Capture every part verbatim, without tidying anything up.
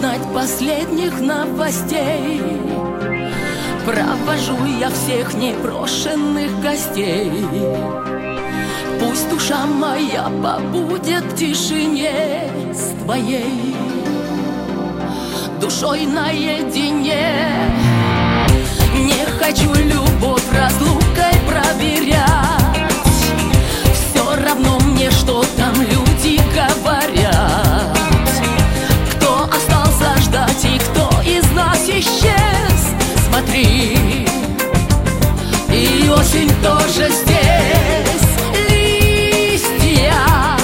ждать последних новостей. Провожу я всех непрошенных гостей. Пусть душа моя побудет в тишине с твоей душой наедине. Не хочу любовь разлукой проверять. Все равно мне, что там люди говорят. Кто остался ждать и кто из нас исчез, смотри, и осень тоже здесь. Листья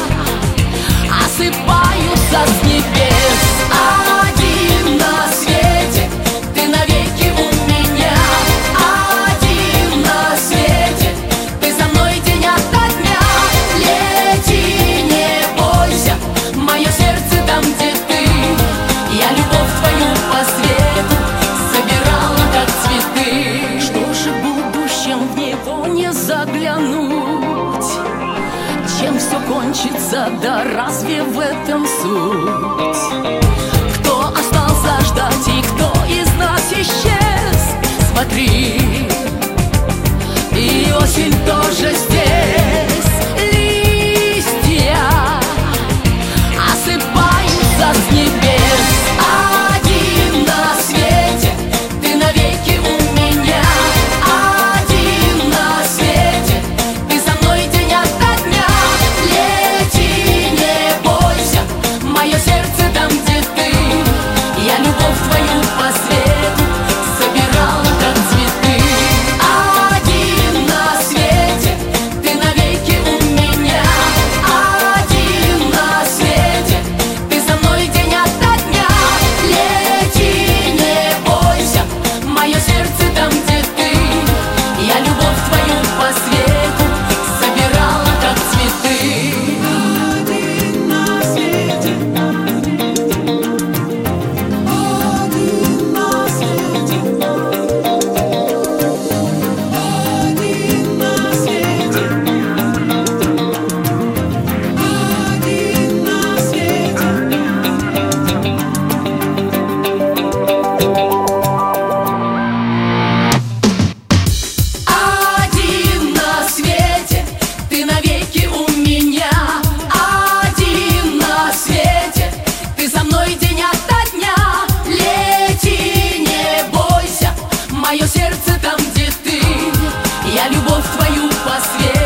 осыпаются с небес. Один на свете, ты навеки у меня. Один на свете, ты за мной день ото дня. Лети, не бойся, мое сердце там, где ты. Я любовь твою по свету собирала, как цветы. Что же в будущем, в него не заглянуть? Чем все кончится, да разве в этом суть? Кто остался ждать и кто из нас исчез, смотри, и осень тоже здесь. Листья осыпаются с небес. Один на свете, ты навеки у меня. Один на свете, ты со мной день ото дня. Лети, не бойся, мое сердце там, где ты. Я любовь твою по свету собирала, как цветы. Один на свете, ты навеки у меня. Один на свете, ты со мной день ото дня. Лети, не бойся, мое сердце там, где ты. Я любовь твою по свету собирала, как цветы. Один на свете, один на свете, один на свете, один на свете. Один на свете, ты навеки у меня. Один на свете, ты со мной день ото дня. Лети, не бойся, мое сердце там, где ты. Я любовь твою по свету